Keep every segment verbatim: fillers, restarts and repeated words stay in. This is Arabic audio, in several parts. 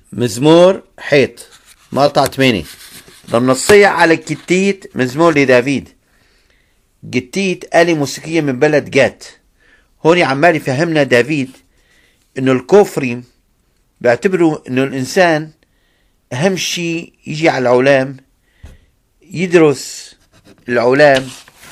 مزمور حيط مقطع ثمانية. لما نصيح على الكتيت مزمور لدافيد. جتيت آلة موسيقية من بلد جات. هون عمال يفهمنا دافيد انه الكوفري بيعتبروا انه الانسان اهم شيء يجي على العلام، يدرس العلام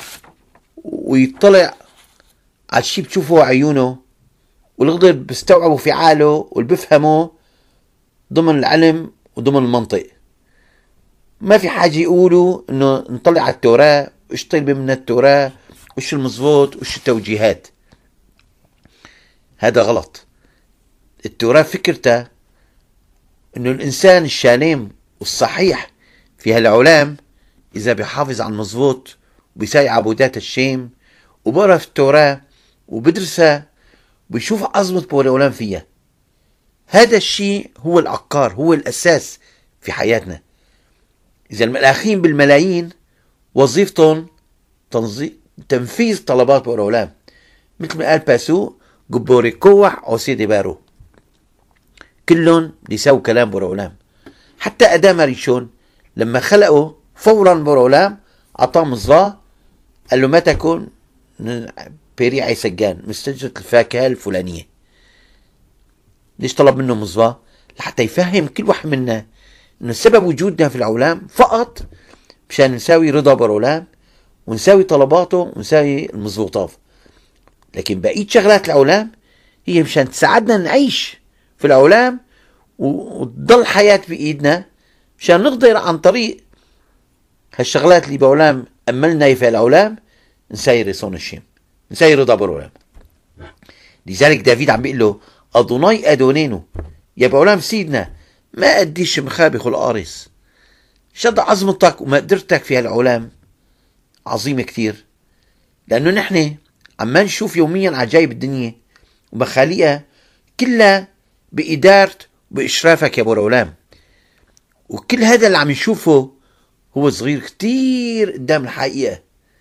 ويطلع على الشيء بتشوفه عيونه والغدر بيستوعبوا في عاله واللي بيفهمه ضمن العلم وضمن المنطق. ما في حاجة يقولوا انه نطلع على التوراة وش طلب من التوراة وش المزبوط وش التوجيهات. هذا غلط. التوراة فكرتها انه الانسان الشالم والصحيح في هالعلام اذا بيحافظ على المزبوط وبيساوي عبودات الشيم وبقرا في التوراة وبدرسها وبيشوف عظمة بورولام فيها. هذا الشيء هو العقار، هو الأساس في حياتنا. إذا الملاخين بالملايين وظيفتهم تنفيذ طلبات بورولام، مثل ما قال باسو جبوري كوح أو سيدي بارو، كلهم بيساووا كلام بورولام. حتى أدام ريشون لما خلقوا فورا بورولام عطاه مصباح، قال له ما تكون بيريع سجان مستجدة الفاكهة الفلانية. ليش طلب منه مصباح؟ لحتى يفهم كل واحد منا انه سبب وجودنا في العلام فقط مشان نساوي رضا بورولام ونساوي طلباته ونساوي المزبوطات. لكن بقية شغلات العلام هي مشان تساعدنا نعيش في العلام وتضل حياة بإيدنا مشان نقدر عن طريق هالشغلات اللي بعلام أملنا في العلام نساير رسون الشيم، نساير رضا بورولام. لذلك دافيد عم بيقول له أدوناي أدونينو، يا بعلام سيدنا ما قديش مخابخ القارص. شد عظمتك ومقدرتك في هالعلام عظيمة كتير، لأنه نحن عم نشوف يوميا عجائب الدنيا ومخاليقها كلها بإدارة وبإشرافك يا أبو العلام. وكل هذا اللي عم نشوفه هو صغير كتير قدام الحقيقة.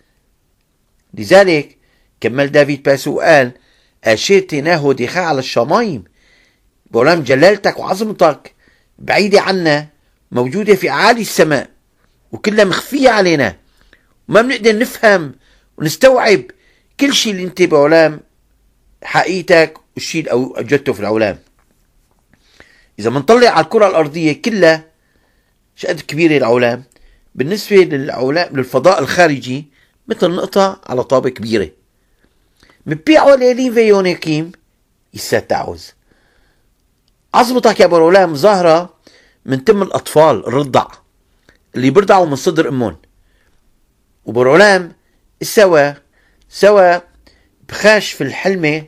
لذلك كمل دافيد باسو وقال أشيتناه دخاء على الشمايم. بعلام جلالتك وعظمتك بعيدة عنا، موجودة في أعالي السماء وكلها مخفية علينا، وما بنقدر نفهم ونستوعب كل شيء اللي انت بعلام حقيقتك والشيء اللي أوجدته في العلام. إذا منطلع على الكرة الأرضية كلها شقد كبيرة العلام، بالنسبة للعلام للفضاء الخارجي مثل نقطة على طابة كبيرة. مبيعوا ليلين فيونيكيم يستعوذ. عظمتك يا أبو العلام ظاهرة من تم الأطفال الرضع اللي برضعوا من صدر أمهم. وأبو العلام سوا سوا بخاش في الحلمة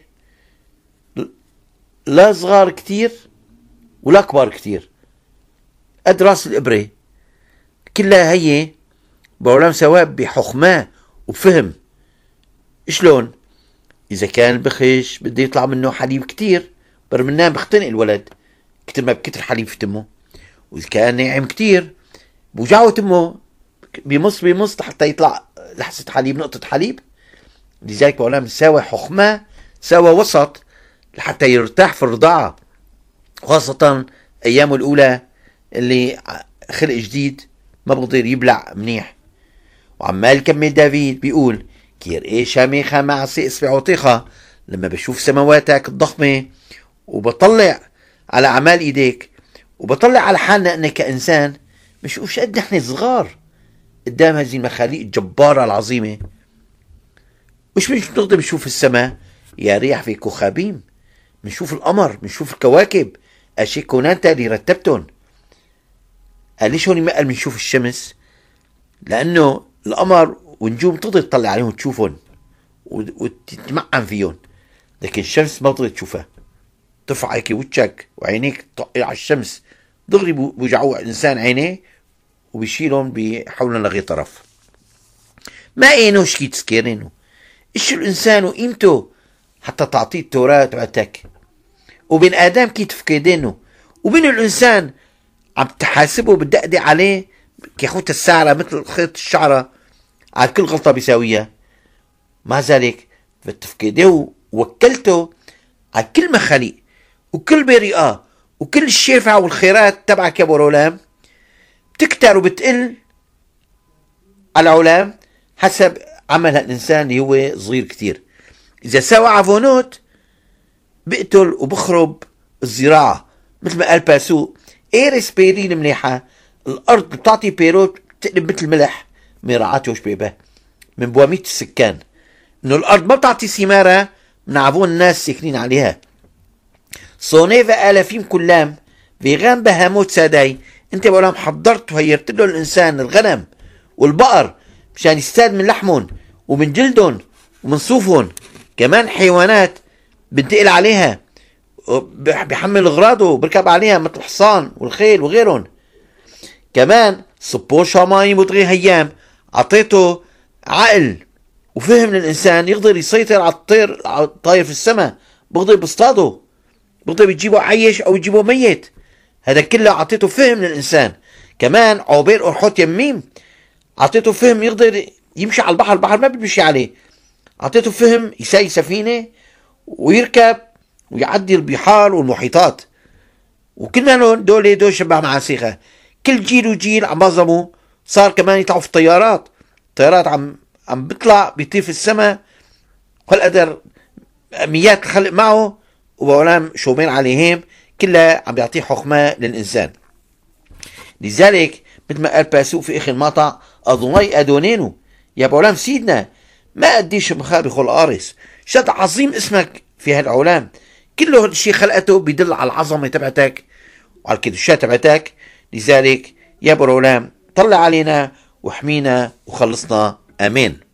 لا صغار كتير ولا كبار كتير، قد راس الإبرة. كلها هي أبو العلام سوا بحخمة وبفهم. شلون؟ إذا كان بخش بده يطلع منه حليب كتير برغم انه بختنق الولد كتر ما بكتر حليب في تمه، وإذا كان ناعم كتير بوجعه تمه بمص بمص حتى يطلع لحسة حليب، نقطة حليب. لذلك بعلام ساوى حخمة ساوى وسط لحتى يرتاح في الرضاعة، خاصة أيامه الأولى اللي خلق جديد ما بقدر يبلع منيح. وعمال كمل دافيد بيقول كير ايه شامخة مع سئس بعطيخة، لما بشوف سماواتك الضخمة وبطلع على أعمال إيديك وبطلع على حالنا أنك كإنسان بشوفش قد نحن صغار قدام هذه المخاليق الجبارة العظيمة. وش بنقدر بنشوف السماء يا ريح في كوخابيم، بنشوف القمر، بنشوف الكواكب، أشي كونانتا اللي رتبتهم. قال ليش هون ما قال بنشوف الشمس؟ لأنه القمر والنجوم تقدر تطلع عليهم وتشوفهم وتتمعن فيهم، لكن الشمس ما تقدر تشوفها. ترفع هيك وجهك وعينيك تطقي على الشمس دغري بوجعوا الإنسان عينيه وبيشيلهم بحولهم لغير طرف. ما إينو شكي تسكيرينه إيش الإنسان وقيمته حتى تعطيه التوراة تبعتك، وبين آدم كي تفكيدينه، وبين الإنسان عم تحاسبه بالدقدق عليه كيخوت السعرة مثل خيط الشعرة على كل غلطة بيساويها. مع ذلك فتفكيده ووكلته على كل مخاليق وكل بريئة وكل الشفع والخيرات تبعك يا ابو العلام بتكتر وبتقل على العلام حسب عمل الانسان اللي هو صغير كتير. اذا سوى عفونوت بقتل وبخرب الزراعة، مثل ما قال باسو ايرس بيرين مليحة، الارض بتعطي بيروت بتقلب مثل ملح مراعاته وشبيبه من بواميت السكان، انه الارض ما بتعطي ثمارة من عفون الناس ساكنين عليها. صونيفا الافيم كلام فيغان بهاموت ساداي، انت بقولهم حضرت وهيرت له الانسان الغنم والبقر مشان يستاد من لحمهم ومن جلدهم ومن صوفهم، كمان حيوانات بنتقل عليها بيحمل اغراضه وبركب عليها مثل الحصان والخيل وغيرهم. كمان صبو شاماي مدغي هيام عطيته عقل وفهم للانسان يقدر يسيطر على الطير على الطاير في السماء، بقدر بيصطاده، بقدر يجيبه عايش او يجيبه ميت، هذا كله عطيته فهم للانسان. كمان عوبير أرحوت يميم عطيته فهم يقدر يمشي على البحر، البحر ما بيمشي عليه، عطيته فهم يساوي سفينة ويركب ويعدي البحار والمحيطات. وكلنا دول دول شبه معاسيخة، كل جيل وجيل عم بظموا صار كمان يطلعوا في الطيارات، الطيارات عم عم بيطلع بيطير في السماء وهالقدر ميات الخلق معه وبولام شومين عليهم، كلها عم بيعطيه حكمة للإنسان. لذلك مثل ما قال باسوق في اخر المقطع اضوني ادونينو، يا بولام سيدنا ما قديش مخابخ القارس، شد عظيم اسمك في هالعلام، كله هالشي خلقته بيدل على العظمة تبعتك وعلى الكدشات تبعتك. لذلك يا ابو العلام طلع علينا وحمينا وخلصنا، امين.